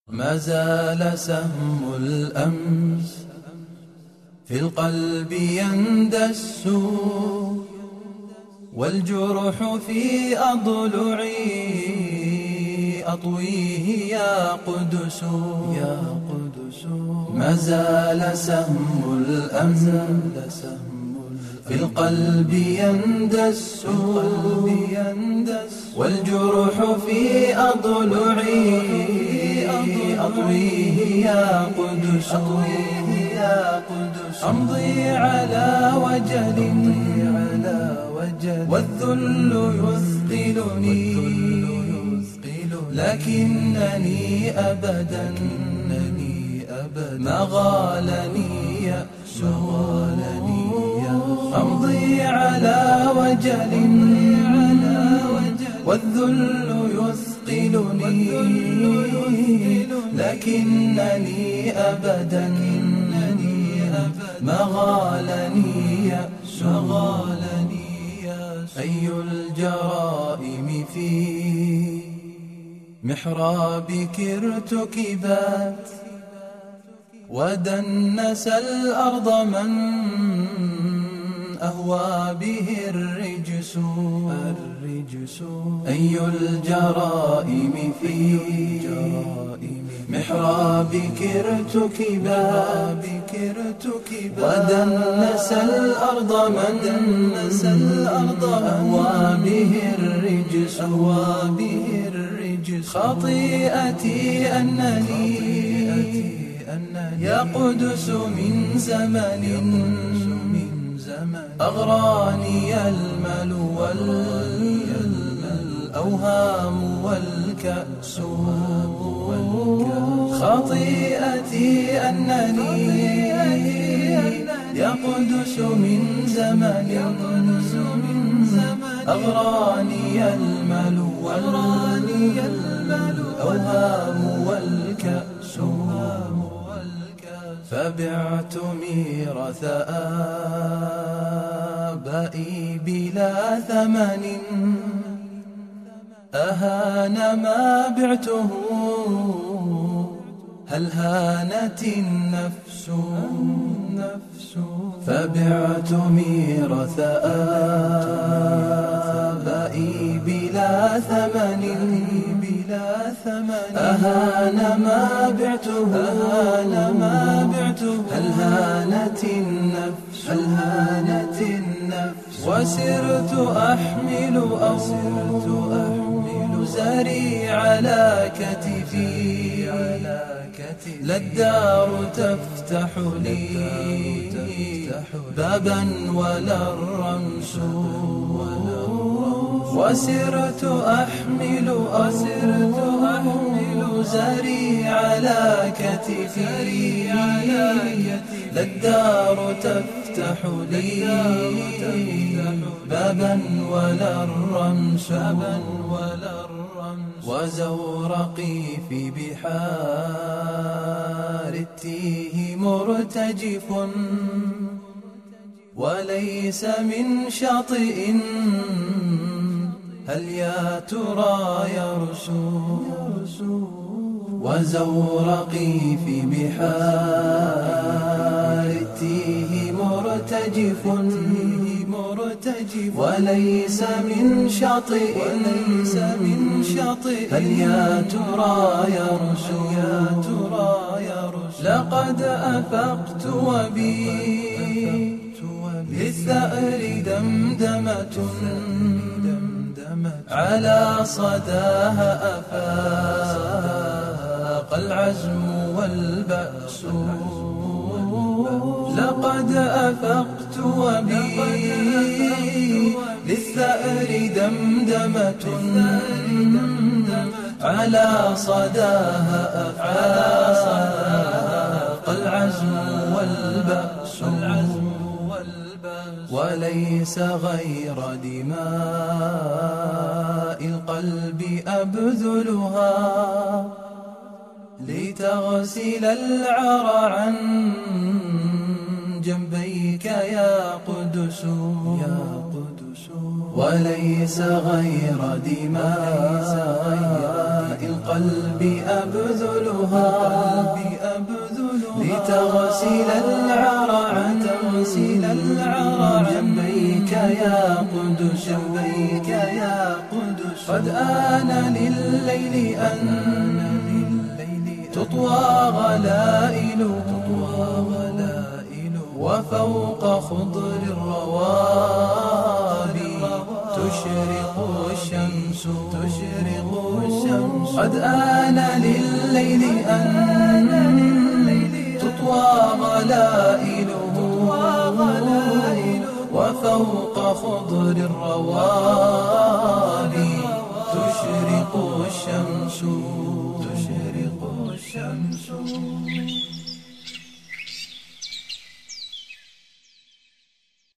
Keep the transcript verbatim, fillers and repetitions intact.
ما زال سهم الأمس في القلب يندس، والجرح في أضلعي أطويه يا قدس يا قدس. ما زال سهم الأمس في القلب يندس، والجرح في أضلعي أطويه يا قدس. أمضي على وجل والذل يثقلني، لكنني أبدا ما غالني يأس. أمضي على وجل والذل يثقلني، لكنني أبدا ما غالني يأس. أي الجرائم في محرابك ارتكبت، ودنس الأرض من أهوى به الرجس. أي الجرائم في محرابك ارتكبت، ودنس الأرض من أهوى به الرجس. خطيئتي أنني يا قدس من زمن أغراني المل والأوهام والكأس. خطيئتي أنني يا قدس من زمن أغراني المل والأوهام والكأس. فبعت ميراث آبائي بلا ثمن، أهان ما بعته هل هانت النفس. فبعت ميراث آبائي بلا ثمن، أهان ما بعته هل هانت النفس. وسرت أحمل أوزاري على كتفي، لا الدار تفتح لي بابا ولا الرمس. وسرت أحمل أوزاري على كتفي، لا الدار تفتح لي بابا ولا الرمس. وزورقي في بحار التيه مرتجف، وليس من شاطئ هل يا ترى يرسو. وزورقي في بحار التيه مرتجف، وليس من شاطئ هل يا ترى يرسو. لقد أفقت وبي للثأر دمدمة، على صداها أفاق العزم والبأس. لقد أفقت وبي للثأر دمدمة، على صداها أفاق العزم والبأس. وليس غير دماء القلب أبذلها، لتغسل العرى عن جنبيك يا قدس. وليس غير دماء القلب أبذلها لتغسل العرى عن جنبيك يا قدس قد آن لليل أن تطوى غلائله وفوق خضر الروابي تشرق الشمس قد آن لليل أن تطوى غلائله وفوق خضر الروابي تشرق الشمس تشرق الشمس